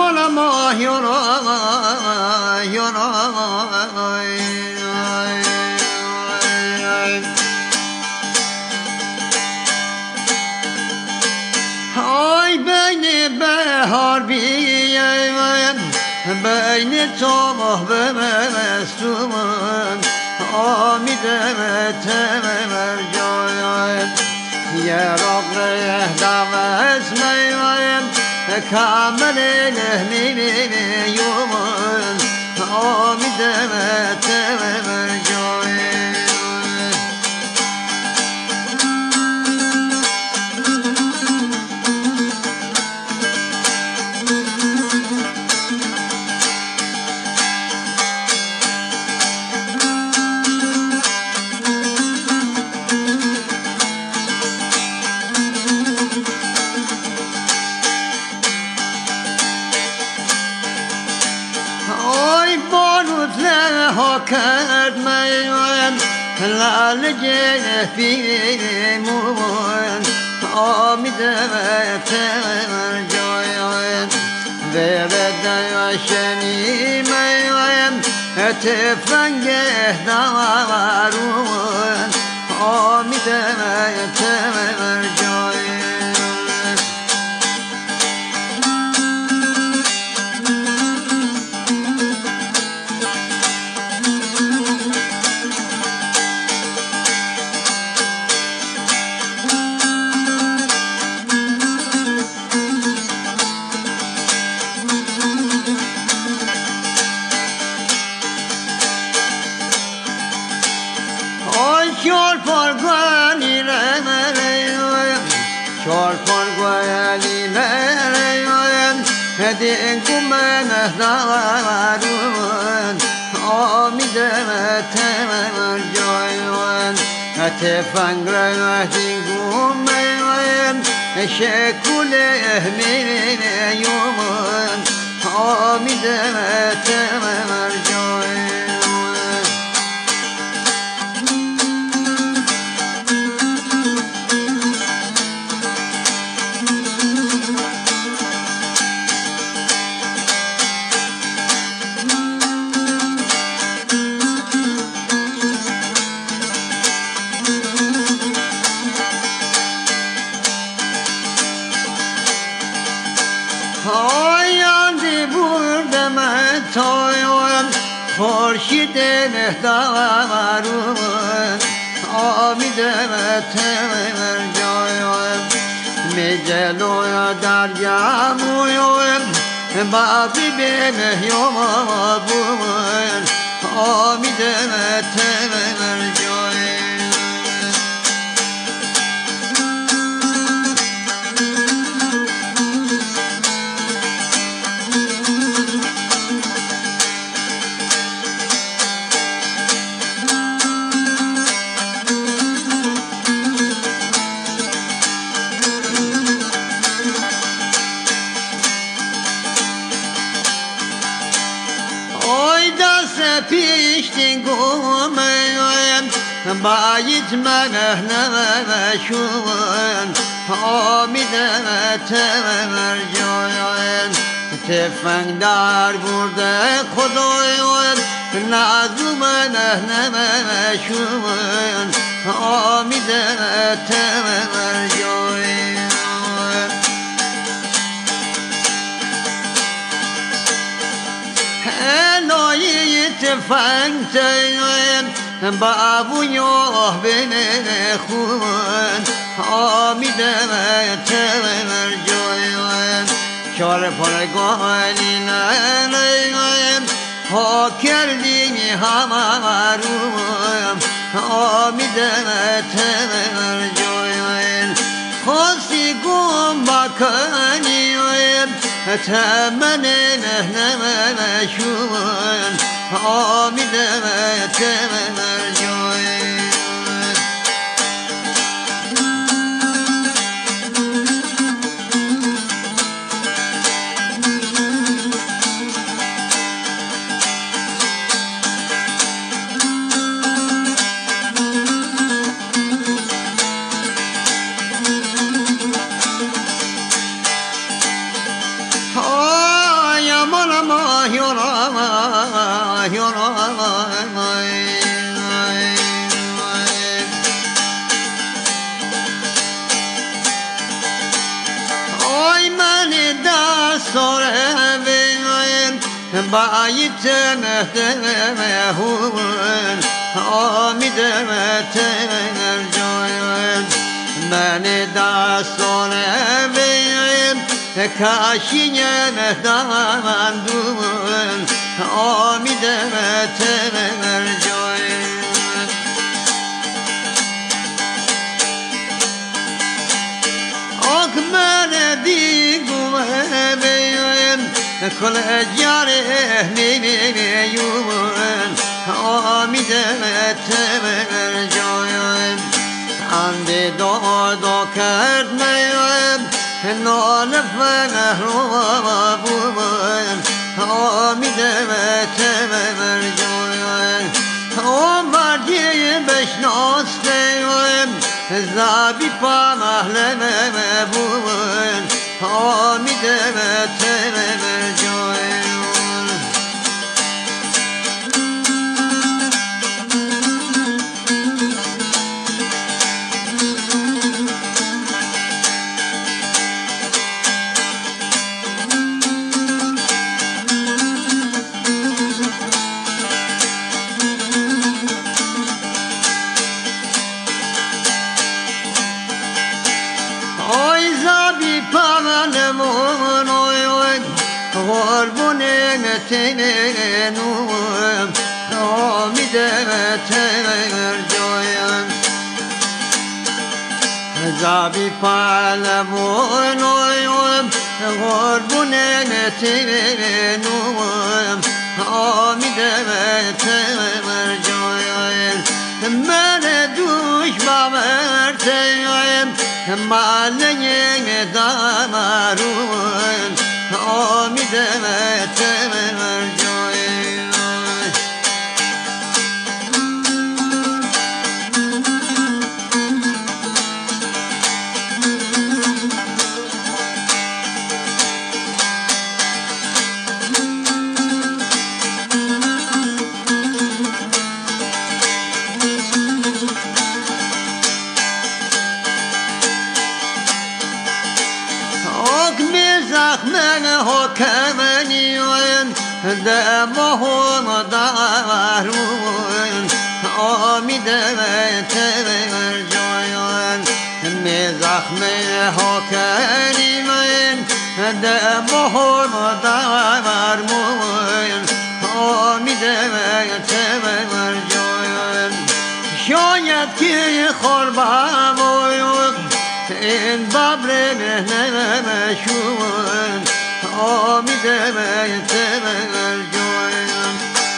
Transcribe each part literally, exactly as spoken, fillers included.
حالا ما یورای یورای های بین بهار بیایم بین تماه و مستوم آمیدم تمر جایم یه راق دوست میایم کامل نهنی یومن آمیدم تمر جایم کرد میان لال جفی موان آمیدم تمر جایم برد شنی میان تفنگه دارون آمیدم تمر جایم چار پرگوانی رمیم چار پرگوانی رمیم هدینگو من دارون آمیدم تمر جایم تفنگ را هدینگو من شکول میوم آمیدم تمر جایم پایان بردم تایم خورشید مهدارون آمیدم تمر جایم می جلوی دریا مویم بابی به مهیوم بون آمیدم تمر جایم پیشتین گومیم باید منه نمشون آمیدم تمر جایم تفنگ دار برده خدایم نازو منه نمشون آمیدم تمر جایم هلایی تفنگ تایم بابو یوه بینه خون آمیدم تمر جایم چار پرگانی ننیم ها کردی همارون آمیدم تمر جایم خواستی گم بکنی تمن نمشون آمیدم تمر جایم بايتم تمهون آمدم ترجوين من دستان بیم کاشیم دامندون آمدم ترجوین آکمن دیگم بیم کل جاره نیمیون آمدم ترجوین عند دادا کرد میم نال فنهرابون آمدم ترجوین آمردی بشناستیم زابی پا محلم بون آمدم ترجوین تنینوم آمدم ترجوین زابی پالمونویم غربونم تنینوم آمدم ترجوین من دوش باورتیم مالین دامارون آمدم ترجوین زخمن حکمنیون دمهم دارون آمدم ترجوین می زخم حکمنیون دمهم دارون آمدم ترجوین شاید که خوربم این بابر نمشون آمدم ترجوین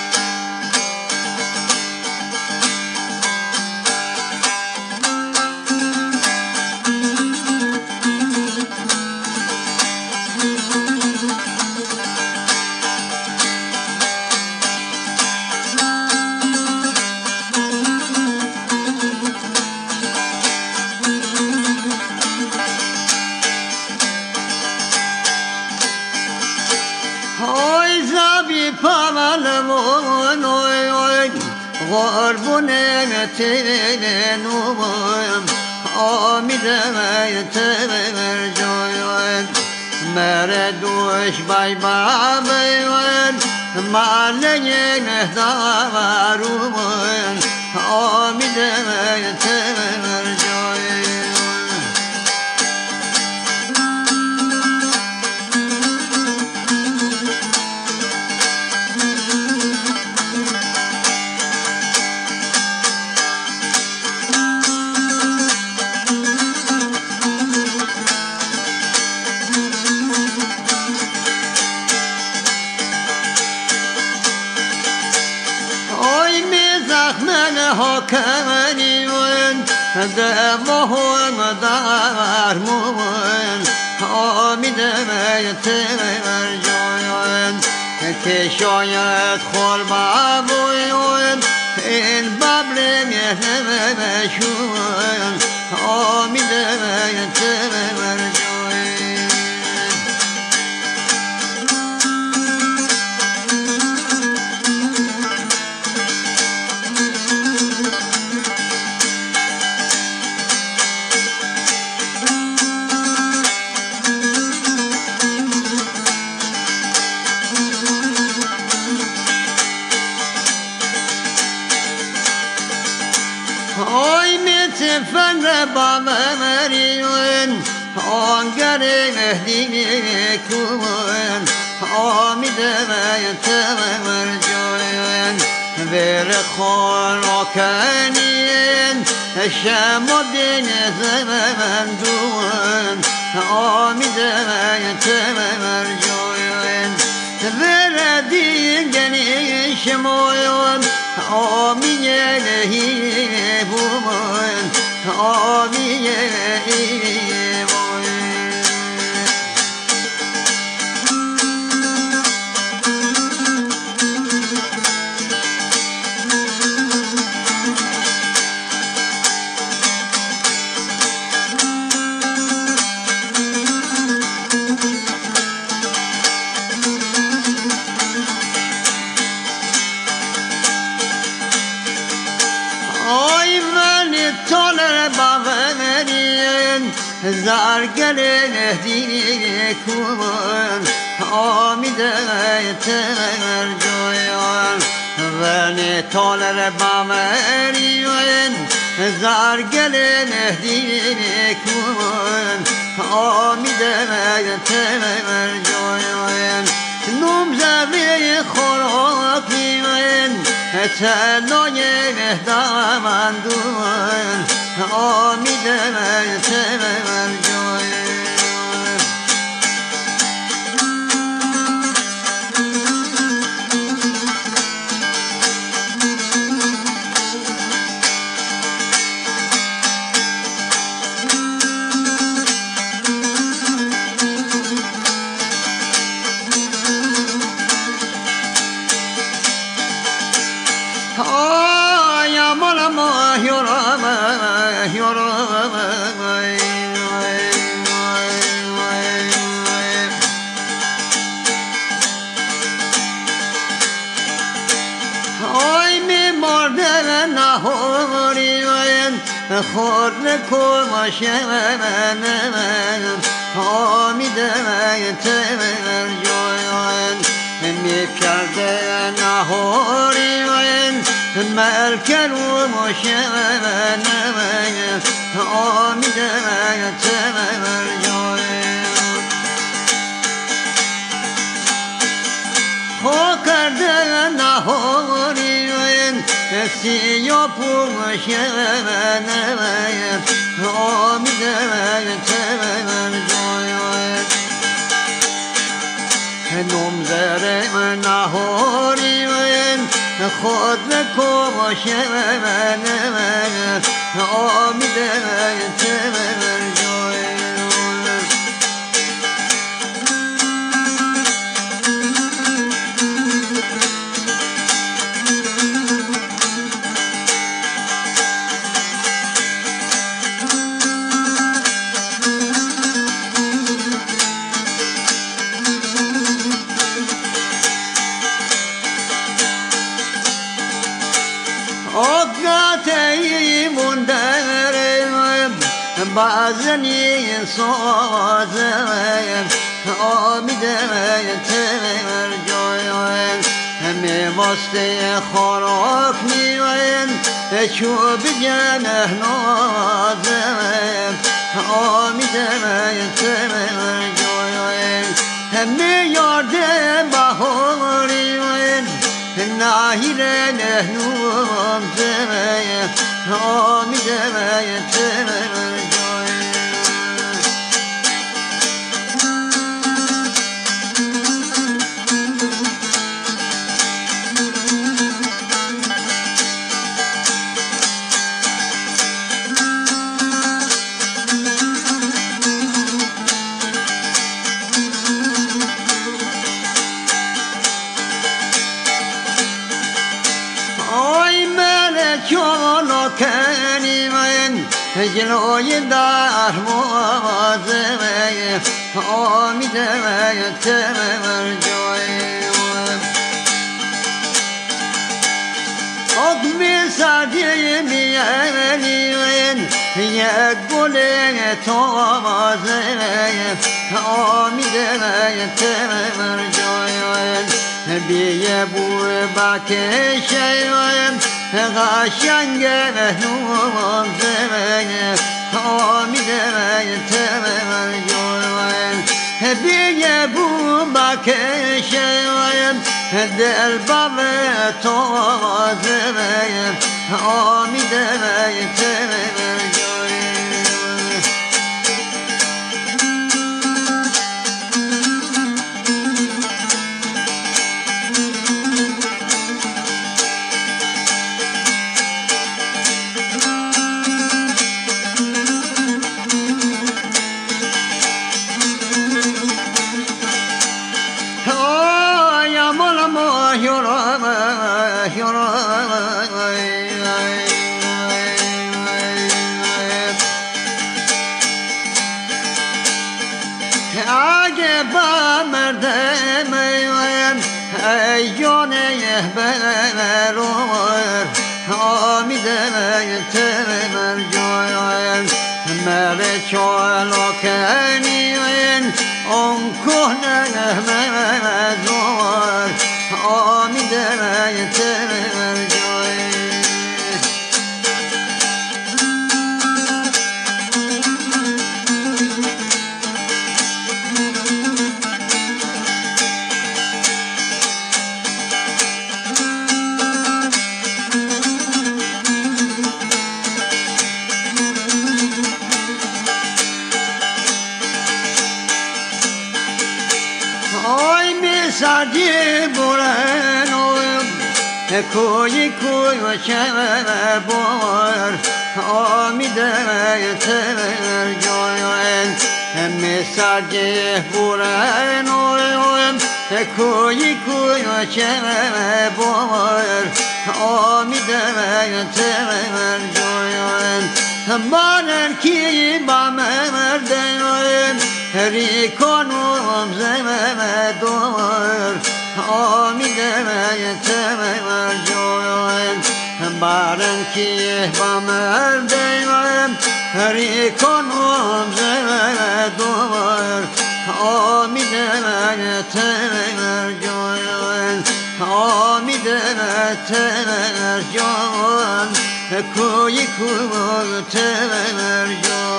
غربونم تنینوم آمدم ترجوین مردوش بای بابیون مالین دارون آمدم ترجوین حکمنیون دمهم دارمون آمدم ترجوین که شاید خوربابوین این ببر نمشون آمدم ترجوین داره مهدی کن آمیده تمر جوین بر خان و کنین شمدین زمن دون آمیده تمر جوین بر دیگنی شمایون آمیه لهی بومن آمیه زرگل دینی کن آمیده تمر جویان ونی تالر بامریون زرگل دینی کن آمیده تمر جویان نوم زبی خوراکی من تلای دامندون آمیده تمر جویان خود نکن شمن آمیده تمر جویان می کرده نهاری ملکن و مشمن آمیده تمر جویان خود کرده نهاری سیا پوشن آمیده تمر جویان نمزر نهاری خود کمشن آمیده تمر جویان بعضنی سازم آمیده تمر جویان همه واسطه خوراک میوین چوب جنه نازم آمیده تمر جویان همه یارده بهاری نهیر نهنوم زمین آمیده تمر جلوی در موازمه آمیده تمر جویان اقمی سردی میانیون یک گل تازمه آمیده تمر جویان بیه بوی بکشیون قشنگ نوم زمین آمیده تمر جویان بیه بو بکشیم دل باب تازه آمیده تر اگه با مردم ایونه برور آمیده تمر جوین مر چالا کنین اون کنه مزور آمیده تمر جوین سادی برنویم کوی کوی و شب بار آمیده تر جوین مسادی برنویم کوی کوی و شب بار آمیده تر جوین بارن کی با مردن هری کنم زمه دور آمیده تمر جوین بارن کی با مردم هری کنم زمه دور آمیده تمر جوین آمیده تمر جوین کوی کوی تمر جوین